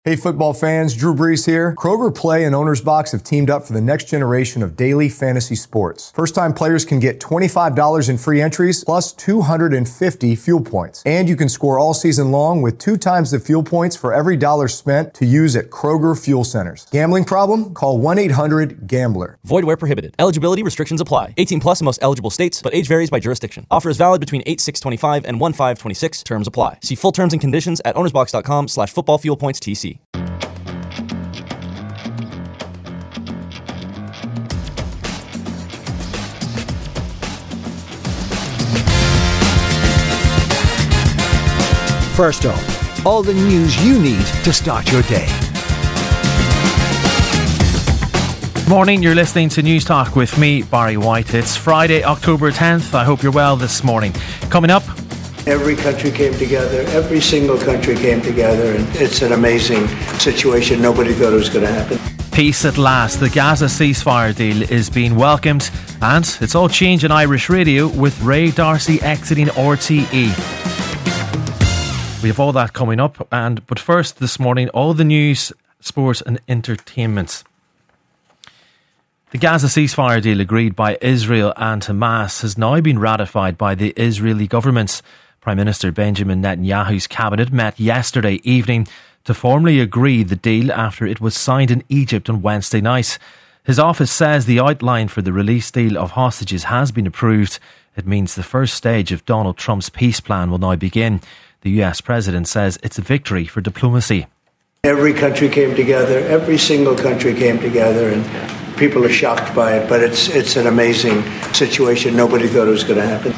Hey football fans, Drew Brees here. Kroger Play and Owner's Box have teamed up for the next generation of daily fantasy sports. First-time players can get $25 in free entries plus 250 fuel points. And you can score all season long with 2 times the fuel points for every dollar spent to use at Kroger Fuel Centers. Gambling problem? Call 1-800-GAMBLER. Void where prohibited. Eligibility restrictions apply. 18 plus in most eligible states, but age varies by jurisdiction. Offer is valid between 8/6/25 and 1/5/26. Terms apply. See full terms and conditions at ownersbox.com/footballfuelpointstc. First up, all the news you need to start your day. Morning, you're listening to News Talk with me, Barry White. It's Friday, October 10th. I hope you're well this morning. Coming up, every country came together, every single country came together, and it's an amazing situation. Nobody thought it was going to happen. peace at last. The Gaza ceasefire deal is being welcomed, and it's all changed in Irish radio with Ray D'Arcy exiting RTE. We have all that coming up, but first this morning, all the news, sport and entertainment. The Gaza ceasefire deal agreed by Israel and Hamas has now been ratified by the Israeli government. Prime Minister Benjamin Netanyahu's cabinet met yesterday evening to formally agree the deal after it was signed in Egypt on Wednesday night. His office says the outline for the release deal of hostages has been approved. It means the first stage of Donald Trump's peace plan will now begin. The US president says it's a victory for diplomacy. Every country came together, every single country came together, and people are shocked by it, but it's an amazing situation. Nobody thought it was going to happen.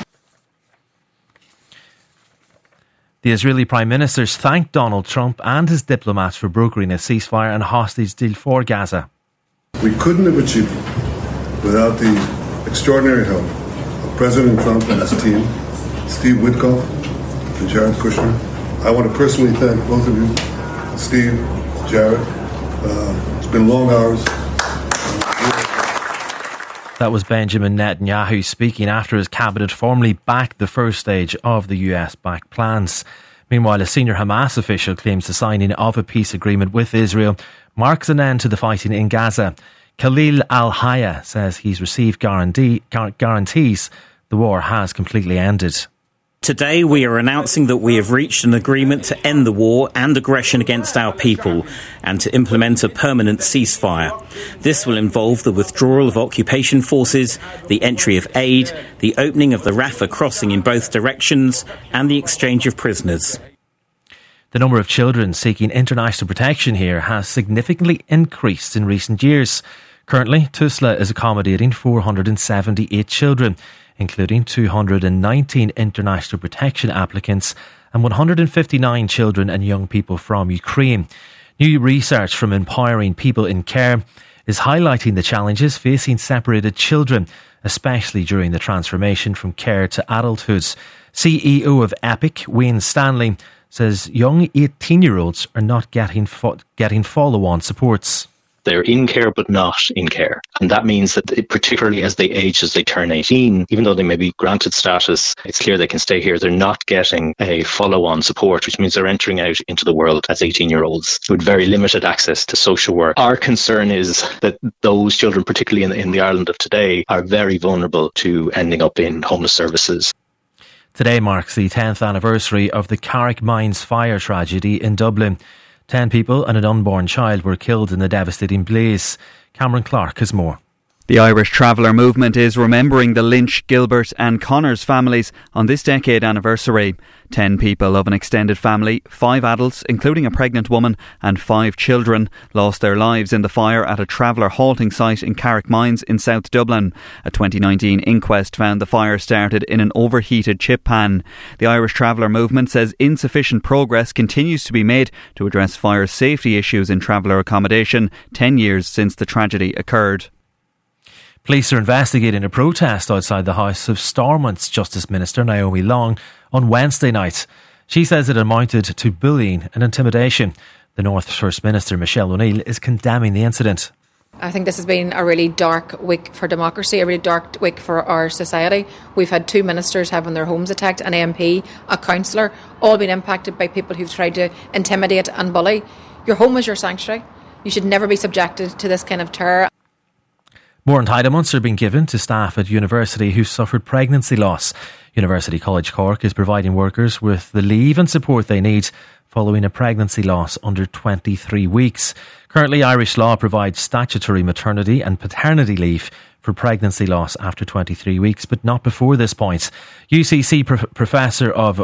The Israeli Prime Minister thanked Donald Trump and his diplomats for brokering a ceasefire and hostage deal for Gaza. We couldn't have achieved it without the extraordinary help of President Trump and his team, Steve Witkoff and Jared Kushner. I want to personally thank both of you, Steve, Jared. It's been long hours. That was Benjamin Netanyahu speaking after his cabinet formally backed the first stage of the US-backed plans. Meanwhile, a senior Hamas official claims the signing of a peace agreement with Israel marks an end to the fighting in Gaza. Khalil al-Hayya says he's received guarantees the war has completely ended. Today we are announcing that we have reached an agreement to end the war and aggression against our people and to implement a permanent ceasefire. This will involve the withdrawal of occupation forces, the entry of aid, the opening of the Rafah crossing in both directions and the exchange of prisoners. The number of children seeking international protection here has significantly increased in recent years. Currently, Tusla is accommodating 478 children, including 219 international protection applicants and 159 children and young people from Ukraine. New research from Empowering People in Care is highlighting the challenges facing separated children, especially during the transformation from care to adulthood. CEO of EPIC, Wayne Stanley, says young 18-year-olds are not getting follow-on supports. They're in care but not in care. And that means that particularly as they age, as they turn 18, even though they may be granted status, it's clear they can stay here. They're not getting a follow-on support, which means they're entering out into the world as 18-year-olds with very limited access to social work. Our concern is that those children, particularly in the Ireland of today, are very vulnerable to ending up in homeless services. Today marks the 10th anniversary of the Carrick Mines fire tragedy in Dublin. 10 people and an unborn child were killed in the devastating blaze. Cameron Clark has more. The Irish Traveller Movement is remembering the Lynch, Gilbert and Connors families on this decade anniversary. 10 people of an extended family, 5 adults, including a pregnant woman, and 5 children lost their lives in the fire at a Traveller halting site in Carrick Mines in South Dublin. A 2019 inquest found the fire started in an overheated chip pan. The Irish Traveller Movement says insufficient progress continues to be made to address fire safety issues in traveller accommodation 10 years since the tragedy occurred. Police are investigating a protest outside the house of Stormont's Justice Minister Naomi Long on Wednesday night. She says it amounted to bullying and intimidation. The North's First Minister Michelle O'Neill is condemning the incident. I think this has been a really dark week for democracy, a really dark week for our society. We've had 2 ministers having their homes attacked, an MP, a councillor, all been impacted by people who've tried to intimidate and bully. Your home is your sanctuary. You should never be subjected to this kind of terror. More entitlements are being given to staff at university who suffered pregnancy loss. University College Cork is providing workers with the leave and support they need following a pregnancy loss under 23 weeks. Currently, Irish law provides statutory maternity and paternity leave for pregnancy loss after 23 weeks, but not before this point. UCC Professor of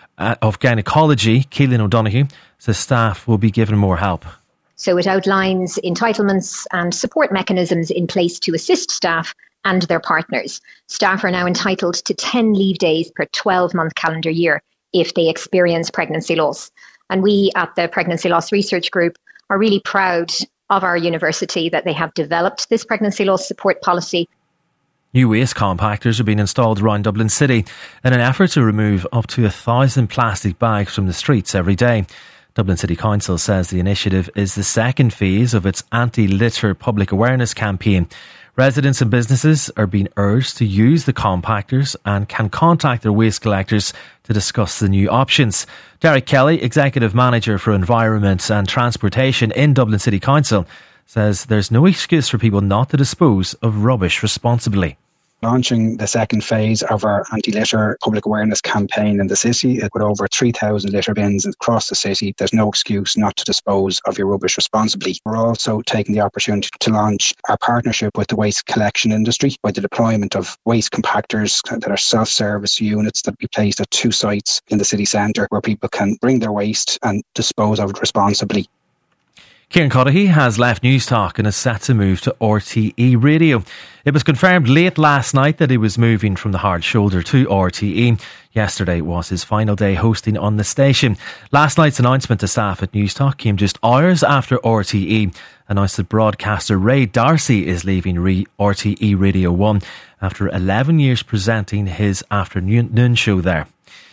Gynecology, Keelan O'Donoghue, says staff will be given more help. So it outlines entitlements and support mechanisms in place to assist staff and their partners. Staff are now entitled to 10 leave days per 12-month calendar year if they experience pregnancy loss. And we at the Pregnancy Loss Research Group are really proud of our university that they have developed this pregnancy loss support policy. New waste compactors are being installed around Dublin City in an effort to remove up to 1,000 plastic bags from the streets every day. Dublin City Council says the initiative is the second phase of its anti-litter public awareness campaign. Residents and businesses are being urged to use the compactors and can contact their waste collectors to discuss the new options. Derek Kelly, Executive Manager for Environment and Transportation in Dublin City Council, says there's no excuse for people not to dispose of rubbish responsibly. Launching the second phase of our anti-litter public awareness campaign in the city. With over 3,000 litter bins across the city, there's no excuse not to dispose of your rubbish responsibly. We're also taking the opportunity to launch our partnership with the waste collection industry by the deployment of waste compactors that are self-service units that be placed at 2 sites in the city centre where people can bring their waste and dispose of it responsibly. Kieran Cuddihy has left Newstalk and is set to move to RTE Radio. It was confirmed late last night that he was moving from the Hard Shoulder to RTE. Yesterday was his final day hosting on the station. Last night's announcement to staff at Newstalk came just hours after RTE announced that broadcaster Ray D'Arcy is leaving RTE Radio 1 after 11 years presenting his afternoon show there.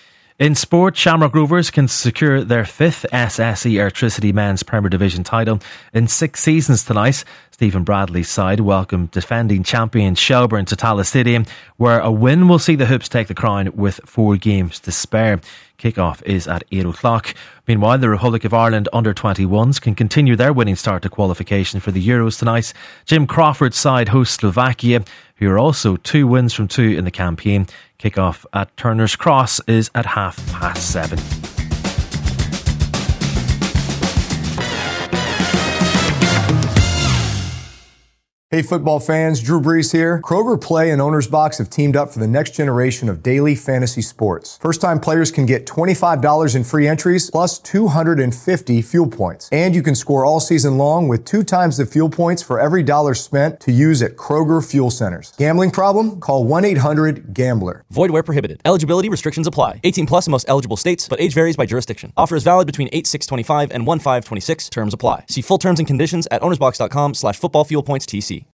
In sport, Shamrock Rovers can secure their 5th SSE Airtricity Men's Premier Division title in 6 seasons tonight. Stephen Bradley's side welcomed defending champion Shelbourne to Tallaght Stadium, where a win will see the Hoops take the crown with 4 games to spare. Kick-off is at 8 o'clock. Meanwhile, the Republic of Ireland under-21s can continue their winning start to qualification for the Euros tonight. Jim Crawford's side hosts Slovakia, who are also 2 wins from 2 in the campaign. Kick-off at Turner's Cross is at 7:30. Hey football fans, Drew Brees here. Kroger Play and Owner's Box have teamed up for the next generation of daily fantasy sports. First-time players can get $25 in free entries plus 250 fuel points. And you can score all season long with 2 times the fuel points for every dollar spent to use at Kroger Fuel Centers. Gambling problem? Call 1-800-GAMBLER. Void where prohibited. Eligibility restrictions apply. 18 plus in most eligible states, but age varies by jurisdiction. Offer is valid between 8/6/25 and 1/5/26. Terms apply. See full terms and conditions at ownersbox.com/footballfuelpointstc.